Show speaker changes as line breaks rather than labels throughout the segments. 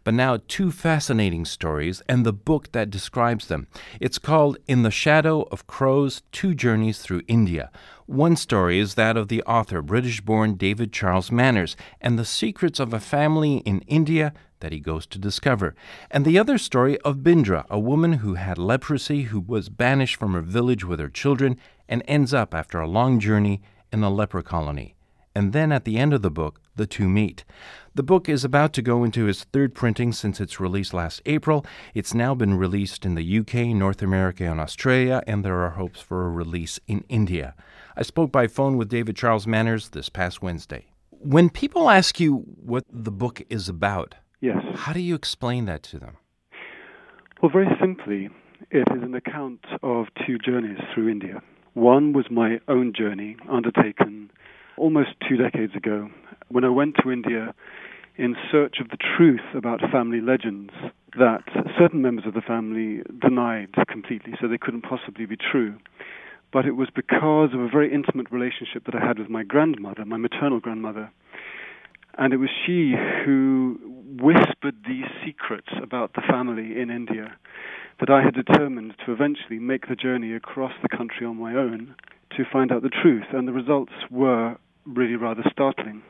but now two fascinating stories and the book that describes them. It's called In the Shadow of Crows, Two Journeys Through India. One story is that of the author, British-born David Charles Manners, and the secrets of a family in India that he goes to discover. And the other story of Bindra, a woman who had leprosy, who was banished from her village with her children and ends up, after a long journey, in a leper colony. And then at the end of the book, the two meet. The book is about to go into its third printing since its release last April. It's now been released in the UK, North America, and Australia, and there are hopes for a release in India. I spoke by phone with David Charles Manners this past Wednesday. When people ask you what the book is about,
yes,
how do you explain that to them?
Well, very simply, it is an account of two journeys through India. One was my own journey, undertaken almost 2 decades ago, when I went to India in search of the truth about family legends that certain members of the family denied completely, so they couldn't possibly be true. But it was because of a very intimate relationship that I had with my grandmother, my maternal grandmother. And it was she who whispered these secrets about the family in India that I had determined to eventually make the journey across the country on my own to find out the truth. And the results were really rather startling.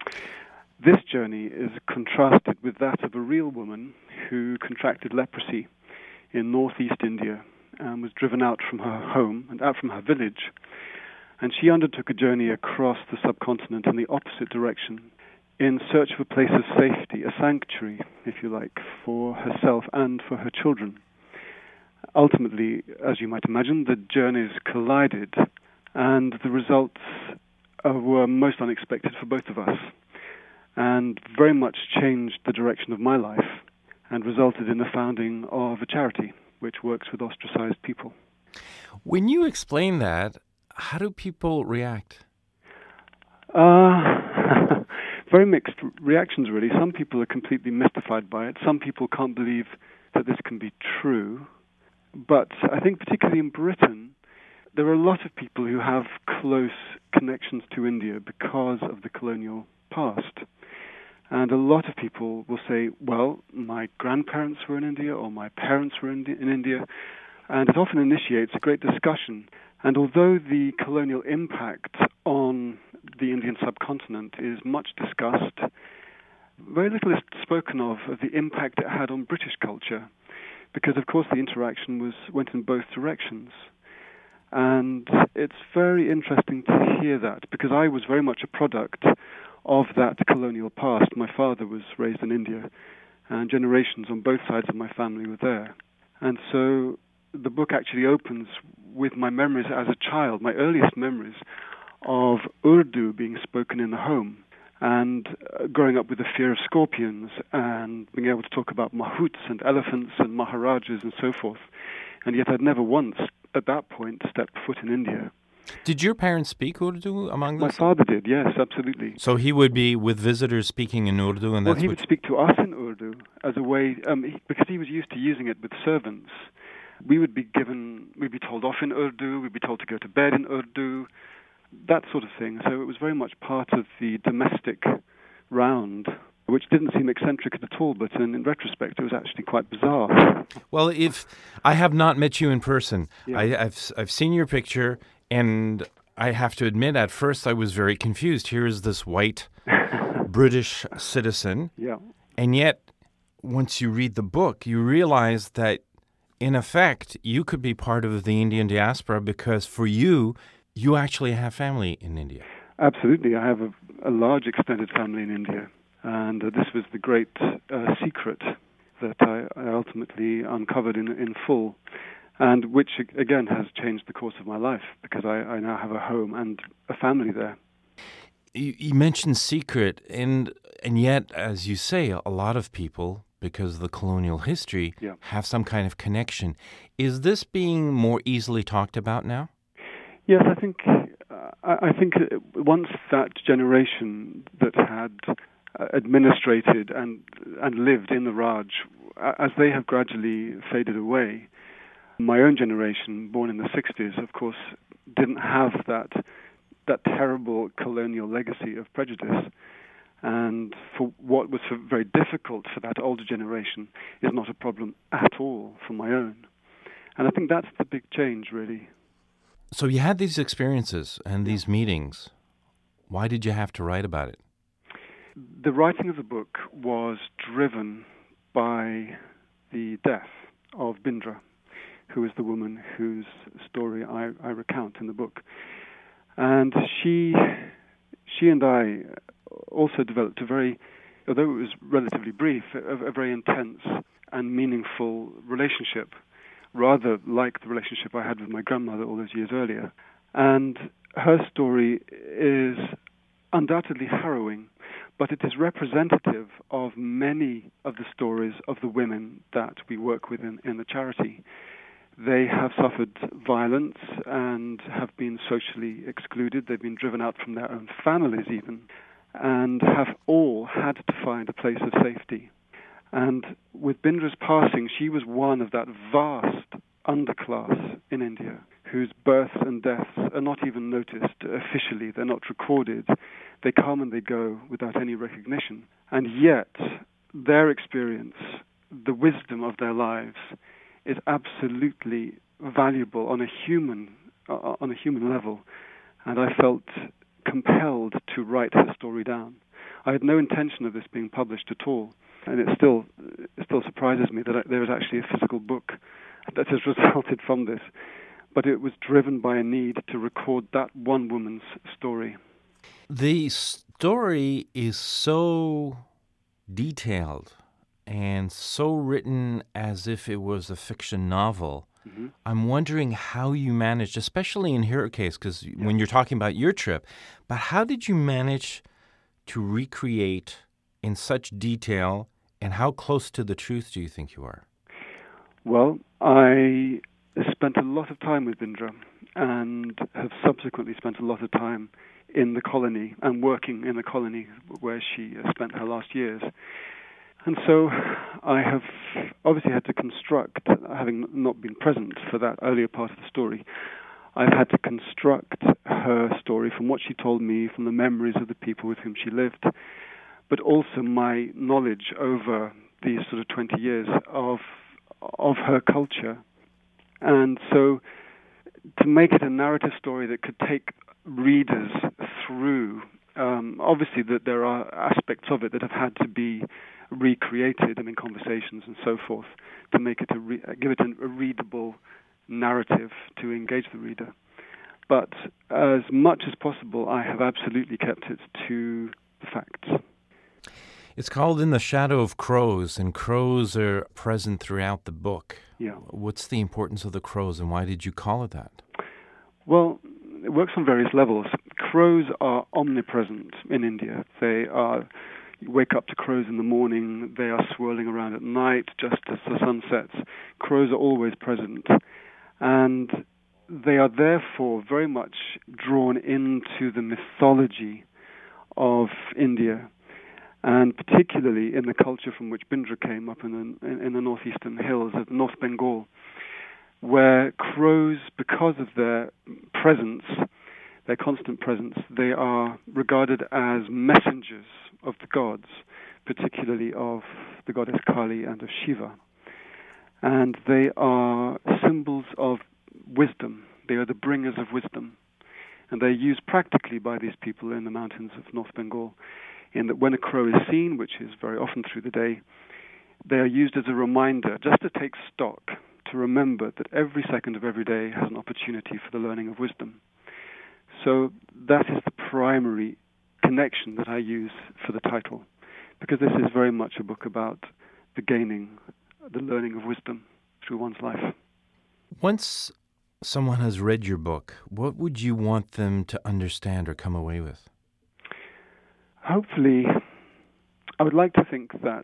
This journey is contrasted with that of a real woman who contracted leprosy in northeast India and was driven out from her home and out from her village. And she undertook a journey across the subcontinent in the opposite direction in search of a place of safety, a sanctuary, if you like, for herself and for her children. Ultimately, as you might imagine, the journeys collided, and the results were most unexpected for both of us, and very much changed the direction of my life, and resulted in the founding of a charity which works with ostracized people.
When you explain that, how do people react?
Very mixed reactions, really. Some people are completely mystified by it. Some people can't believe that this can be true. But I think particularly in Britain, there are a lot of people who have close connections to India because of the colonial past. And a lot of people will say, well, my grandparents were in India or my parents were in India. And it often initiates a great discussion. And although the colonial impact on the Indian subcontinent is much discussed, very little is spoken of the impact it had on British culture, because of course the interaction went in both directions. And it's very interesting to hear that, because I was very much a product of that colonial past. My father was raised in India, and generations on both sides of my family were there. And so the book actually opens with my memories as a child, my earliest memories of Urdu being spoken in the home, and growing up with the fear of scorpions, and being able to talk about mahouts and elephants and maharajas and so forth. And yet I'd never once, at that point, stepped foot in India.
Did your parents speak Urdu among them?
My father did, yes, absolutely.
So he would be with visitors speaking in Urdu, and
well, he would speak to us in Urdu as a way, because he was used to using it with servants. We'd be told off in Urdu, we'd be told to go to bed in Urdu, that sort of thing. So it was very much part of the domestic round, which didn't seem eccentric at all, but in retrospect, it was actually quite bizarre.
Well, if I have not met you in person,
Yeah.
I've seen your picture, and I have to admit, at first I was very confused. Here is this white British citizen,
Yeah.
and yet once you read the book, you realize that in effect, you could be part of the Indian diaspora because for you, you actually have family in India.
Absolutely. I have a large extended family in India. And this was the great secret that I ultimately uncovered in full, and which, again, has changed the course of my life because I now have a home and a family there.
You mentioned secret, and yet, as you say, a lot of people, because of the colonial history,
Yeah.
have some kind of connection. Is this being more easily talked about now?
Yes, I think once that generation that had administrated and lived in the Raj, as they have gradually faded away, my own generation, born in the 60s, of course, didn't have that terrible colonial legacy of prejudice. And for what was very difficult for that older generation is not a problem at all for my own. And I think that's the big change, really.
So you had these experiences and these meetings. Why did you have to write about it?
The writing of the book was driven by the death of Bindra, who is the woman whose story I recount in the book. And she and I also developed although it was relatively brief, a very intense and meaningful relationship, rather like the relationship I had with my grandmother all those years earlier. And her story is undoubtedly harrowing, but it is representative of many of the stories of the women that we work with in the charity. They have suffered violence and have been socially excluded. They've been driven out from their own families even, and have all had to find a place of safety. And with Bindra's passing, she was one of that vast underclass in India whose births and deaths are not even noticed officially. They're not recorded. They come and they go without any recognition. And yet, their experience, the wisdom of their lives, is absolutely valuable on a human level. And I felt compelled to write her story down. I had no intention of this being published at all, and it still surprises me that there is actually a physical book that has resulted from this. But it was driven by a need to record that one woman's story.
The story is so detailed and so written as if it was a fiction novel. Mm-hmm. I'm wondering how you managed, especially in her case, because when you're talking about your trip, but how did you manage to recreate in such detail, and how close to the truth do you think you are?
Well, I spent a lot of time with Bindra and have subsequently spent a lot of time in the colony and working in the colony where she spent her last years. And so I have obviously had to construct, having not been present for that earlier part of the story, I've had to construct her story from what she told me, from the memories of the people with whom she lived, but also my knowledge over these sort of 20 years of her culture. And so to make it a narrative story that could take readers through, obviously that there are aspects of it that have had to be recreated, conversations and so forth, to make it give it a readable narrative to engage the reader. But as much as possible, I have absolutely kept it to the facts.
It's called In the Shadow of Crows, and crows are present throughout the book.
Yeah.
What's the importance of the crows, and why did you call it that?
Well, it works on various levels. Crows are omnipresent in India. You wake up to crows in the morning, they are swirling around at night, just as the sun sets. Crows are always present. And they are therefore very much drawn into the mythology of India, and particularly in the culture from which Bindra came, up in the northeastern hills of North Bengal, where crows, because of their presence, their constant presence, they are regarded as messengers of the gods, particularly of the goddess Kali and of Shiva. And they are symbols of wisdom. They are the bringers of wisdom. And they're used practically by these people in the mountains of North Bengal, in that when a crow is seen, which is very often through the day, they are used as a reminder, just to take stock, to remember that every second of every day has an opportunity for the learning of wisdom. So that is the primary connection that I use for the title, because this is very much a book about the learning of wisdom through one's life.
Once someone has read your book, what would you want them to understand or come away with?
Hopefully, I would like to think that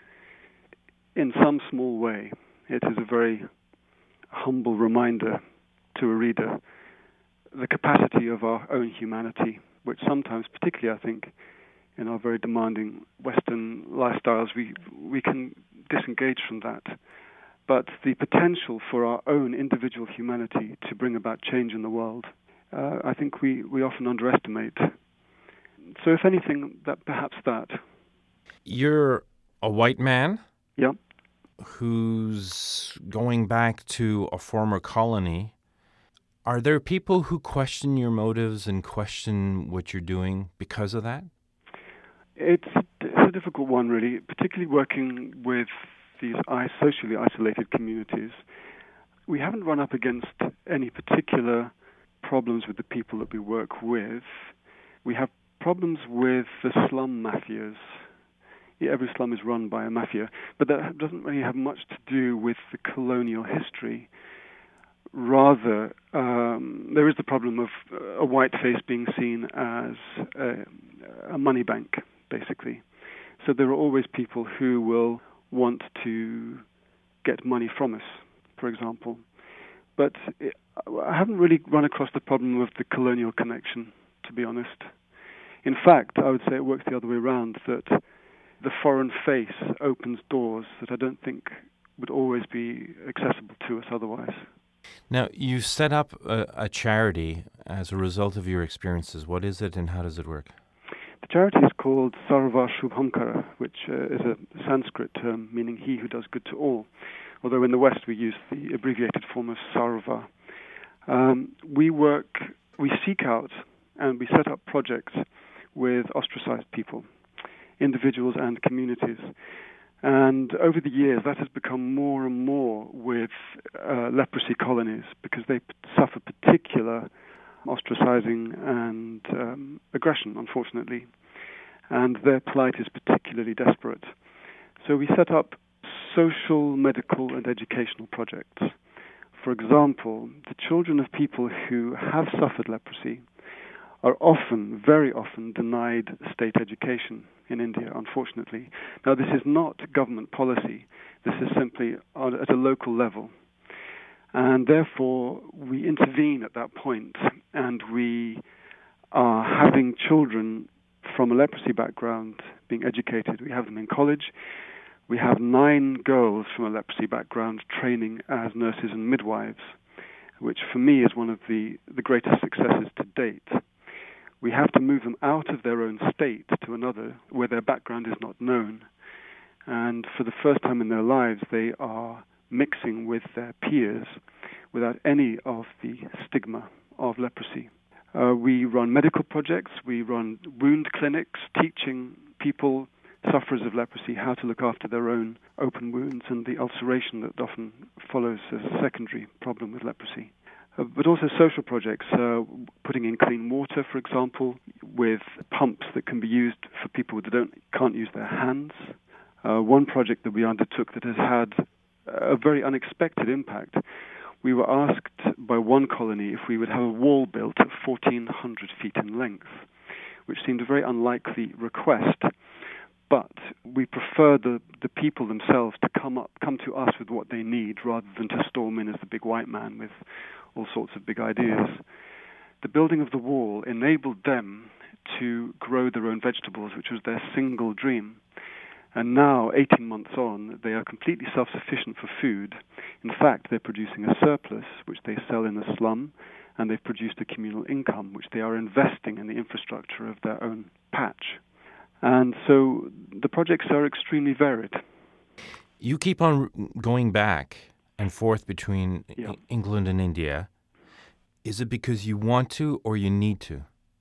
in some small way, it is a very humble reminder to a reader the capacity of our own humanity, which sometimes, particularly I think, in our very demanding Western lifestyles, we can disengage from that. But the potential for our own individual humanity to bring about change in the world, I think we often underestimate. So if anything, that perhaps that.
You're a white man
Yeah.
who's going back to a former colony. Are there people who question your motives and question what you're doing because of that?
It's a difficult one, really, particularly working with these socially isolated communities. We haven't run up against any particular problems with the people that we work with. We have problems with the slum mafias. Yeah, every slum is run by a mafia, but that doesn't really have much to do with the colonial history. Rather, there is the problem of a white face being seen as a money bank, basically. So there are always people who will want to get money from us, for example. But I haven't really run across the problem of the colonial connection, to be honest. In fact, I would say it works the other way around, that the foreign face opens doors that I don't think would always be accessible to us otherwise.
Now, you set up a charity as a result of your experiences. What is it and how does it work?
The charity is called Sarva Shubhamkara, which is a Sanskrit term meaning he who does good to all, although in the West we use the abbreviated form of Sarva. We seek out and we set up projects with ostracized people, individuals and communities. And over the years, that has become more and more with leprosy colonies because they suffer particular ostracizing and aggression, unfortunately. And their plight is particularly desperate. So we set up social, medical, and educational projects. For example, the children of people who have suffered leprosy are often, very often, denied state education in India, unfortunately. Now, this is not government policy. This is simply at a local level. And therefore, we intervene at that point, and we are having children from a leprosy background being educated. We have them in college. We have 9 girls from a leprosy background training as nurses and midwives, which for me is one of the greatest successes to date. We have to move them out of their own state to another where their background is not known. And for the first time in their lives, they are mixing with their peers without any of the stigma of leprosy. We run medical projects. We run wound clinics, teaching people, sufferers of leprosy, how to look after their own open wounds and the ulceration that often follows as a secondary problem with leprosy. But also social projects, putting in clean water, for example, with pumps that can be used for people that can't use their hands. One project that we undertook that has had a very unexpected impact. We were asked by one colony if we would have a wall built at 1,400 feet in length, which seemed a very unlikely request. But we prefer the people themselves to come to us with what they need rather than to storm in as the big white man with all sorts of big ideas. The building of the wall enabled them to grow their own vegetables, which was their single dream. And now, 18 months on, they are completely self-sufficient for food. In fact, they're producing a surplus, which they sell in the slum, and they've produced a communal income, which they are investing in the infrastructure of their own patch. And so the projects are extremely varied.
You keep on going back and forth between England and India. Is it because you want to or you need to?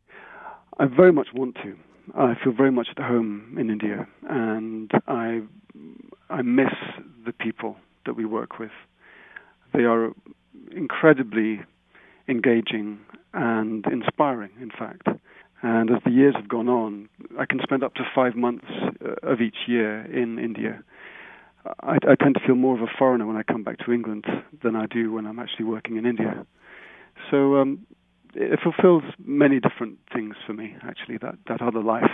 I very much want to. I feel very much at home in India, and I miss the people that we work with. They are incredibly engaging and inspiring, in fact. And as the years have gone on, I can spend up to 5 months of each year in India. I tend to feel more of a foreigner when I come back to England than I do when I'm actually working in India. So it fulfills many different things for me, actually, that other life.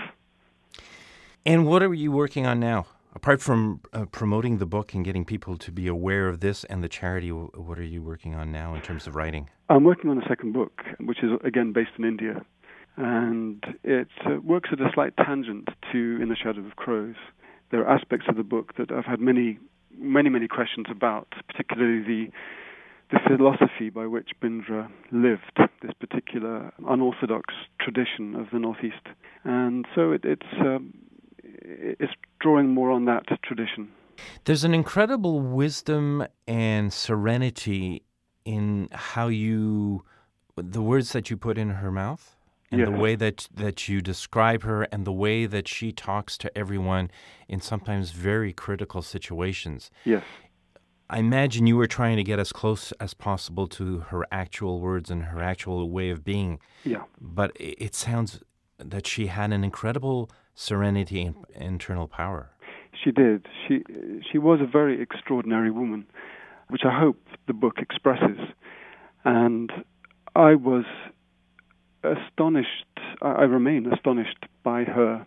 And what are you working on now? Apart from promoting the book and getting people to be aware of this and the charity, what are you working on now in terms of writing?
I'm working on a second book, which is, again, based in India. And it works at a slight tangent to In the Shadow of Crows. There are aspects of the book that I've had many, many, many questions about, particularly the philosophy by which Bindra lived, this particular unorthodox tradition of the Northeast. And so it's drawing more on that tradition.
There's an incredible wisdom and serenity in the words that you put in her mouth, and
Yes.
the way that you describe her, and the way that she talks to everyone in sometimes very critical situations.
Yes.
I imagine you were trying to get as close as possible to her actual words and her actual way of being.
Yeah.
But it sounds that she had an incredible serenity and internal power.
She did. She was a very extraordinary woman, which I hope the book expresses. And I was astonished. I remain astonished by her.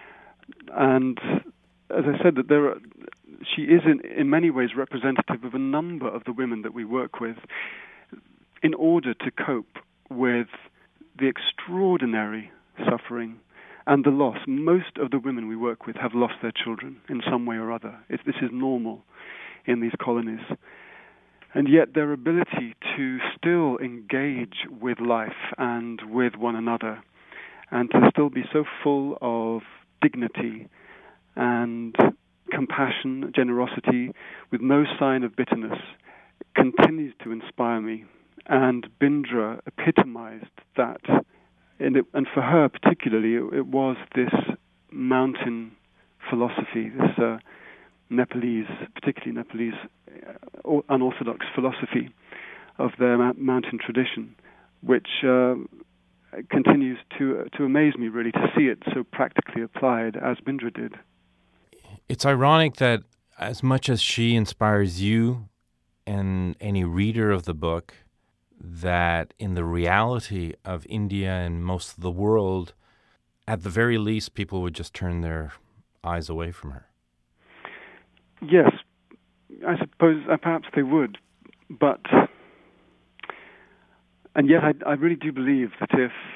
And as I said, she is in many ways representative of a number of the women that we work with in order to cope with the extraordinary suffering and the loss. Most of the women we work with have lost their children in some way or other. This is normal in these colonies. And yet their ability to still engage with life and with one another, and to still be so full of dignity and compassion, generosity, with no sign of bitterness, continues to inspire me. And Bindra epitomized that. And for her particularly, it was this mountain philosophy, this particularly Nepalese unorthodox philosophy of their mountain tradition, which continues to amaze me, really, to see it so practically applied as Bindra did.
It's ironic that as much as she inspires you and any reader of the book, that in the reality of India and most of the world, at the very least, people would just turn their eyes away from her.
Yes, I suppose perhaps they would, and yet I really do believe that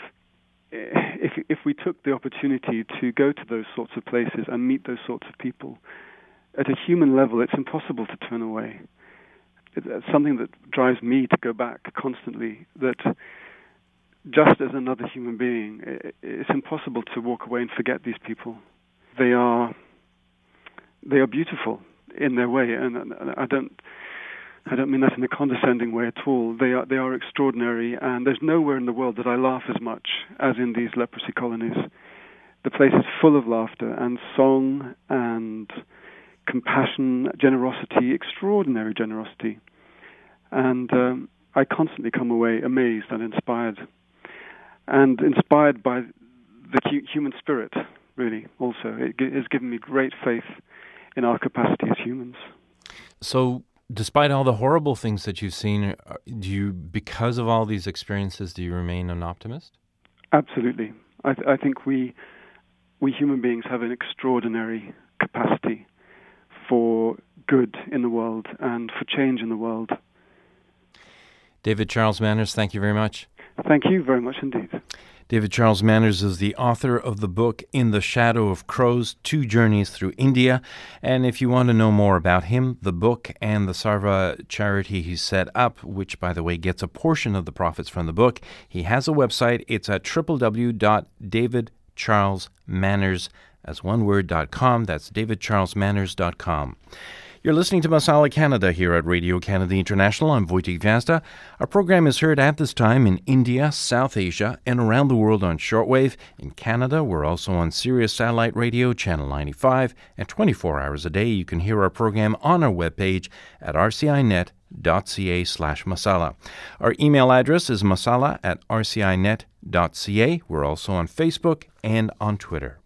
if we took the opportunity to go to those sorts of places and meet those sorts of people, at a human level, it's impossible to turn away. It's something that drives me to go back constantly, that just as another human being, it's impossible to walk away and forget these people. They are beautiful in their way, and I don't mean that in a condescending way at all. They are extraordinary, and there's nowhere in the world that I laugh as much as in these leprosy colonies. The place is full of laughter and song and compassion, generosity, extraordinary generosity. And I constantly come away amazed and inspired by the human spirit, really, also. It has given me great faith in our capacity as humans.
So, despite all the horrible things that you've seen, because of all these experiences, do you remain an optimist?
Absolutely. I think we human beings have an extraordinary capacity for good in the world and for change in the world.
David Charles Manners, thank you very much.
Thank you very much indeed.
David Charles Manners is the author of the book In the Shadow of Crows, 2 Journeys Through India. And if you want to know more about him, the book, and the Sarva charity he set up, which, by the way, gets a portion of the profits from the book, he has a website. It's at www.davidcharlesmanners.com. That's davidcharlesmanners.com. You're listening to Masala Canada here at Radio Canada International. I'm Wojtek Gwiazda. Our program is heard at this time in India, South Asia, and around the world on shortwave. In Canada, we're also on Sirius Satellite Radio, Channel 95, and 24 hours a day you can hear our program on our webpage at rcinet.ca/masala. Our email address is masala@rcinet.ca. We're also on Facebook and on Twitter.